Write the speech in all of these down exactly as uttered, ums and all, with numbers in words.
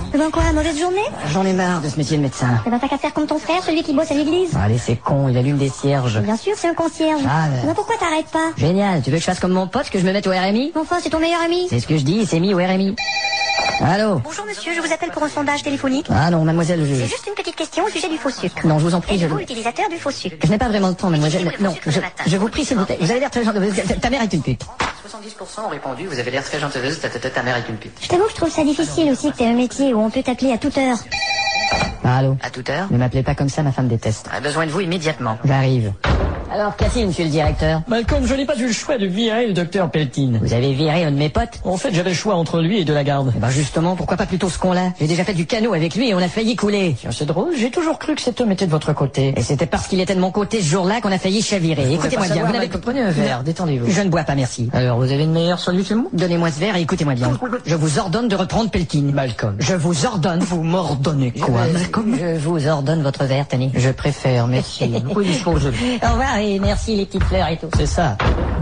Eh ben quoi, mauvaise journée? J'en ai marre de ce métier de médecin. Eh ben t'as qu'à faire comme ton frère, celui qui bosse à l'église. Allez, c'est con, il allume des cierges. Bien sûr, c'est un concierge. Ah, Eh ben pourquoi t'arrêtes pas? Génial, tu veux que je fasse comme mon pote, que je me mette au R M I? Enfin, c'est ton meilleur ami. C'est ce que je dis, il s'est mis au R M I. Allô? Bonjour monsieur, je vous appelle pour un sondage téléphonique. Ah non, mademoiselle, C'est je... juste une petite question au sujet du faux sucre. Non, je vous en prie, je... Êtes-vous utilisateur du faux sucre? Je n'ai pas vraiment de temps, mademoiselle. Non, je, je vous prie, s'il vous plaît. Vous avez l'air très gentil. Ta mère est une pute. soixante-dix pour cent ont répondu, vous avez l'air très gentilleuse, ta, ta, ta, ta mère est une pute. Je t'avoue que je trouve ça difficile aussi que t'aies un métier où on peut t'appeler à toute heure. Ah, allô? À toute heure? Ne m'appelez pas comme ça, ma femme déteste. On a besoin de vous immédiatement. J'arrive. Alors, qu'a-t-il, monsieur le directeur? Malcolm, je n'ai pas eu le choix de virer le docteur Peltine. Vous avez viré un de mes potes? En fait, j'avais le choix entre lui et de la garde. Eh ben justement, pourquoi pas plutôt ce con-là? J'ai déjà fait du canot avec lui et on a failli couler. Tiens, c'est drôle, j'ai toujours cru que cet homme était de votre côté. Et c'était parce qu'il était de mon côté ce jour-là qu'on a failli chavirer. Écoutez-moi bien, vous n'avez... Prenez un verre, détendez-vous. Je ne bois pas, merci. Alors, vous avez une meilleure solution? Donnez-moi ce verre et écoutez-moi bien. Je vous ordonne de reprendre Peltine. Malcolm. Je vous ordonne. Vous m'ordonnez quoi, je, Malcolm? Je vous ordonne votre verre, Tony. Je préfère, merci. Oui, dispose. Au revoir et merci les petites fleurs et tout. C'est ça.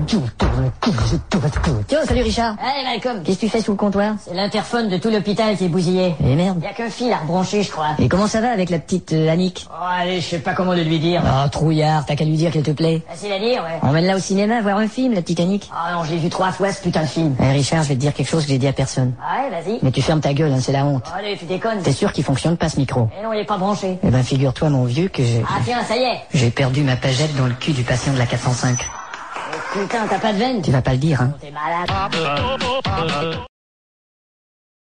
Tiens, salut Richard. Hey Malcolm, qu'est-ce que tu fais sous le comptoir? C'est l'interphone de tout l'hôpital qui est bousillé. Et merde. Y a qu'un fil à rebrancher, je crois. Et comment ça va avec la petite euh, Annick? Oh, allez, je sais pas comment le lui dire. Ah, trouillard, t'as qu'à lui dire qu'elle te plaît. Facile à dire, ouais. Emmène-la au cinéma voir un film, la petite Annick. Ah non, je l'ai vu trois fois ce putain de film. Eh Richard, je vais te dire quelque chose que j'ai dit à personne. Ah ouais, vas-y. Mais tu fermes ta gueule, hein, c'est la honte. Oh, allez, tu déconnes. T'es sûr qu'il fonctionne pas ce micro? Eh non, il est pas branché. Eh ben figure-toi mon vieux que j'ai... Ah tiens, ça y est. J'ai perdu ma pagette dans le cul du patient de la quatre cent cinq. Oh, putain, t'as pas de veine? Tu vas pas le dire, hein? T'es malade.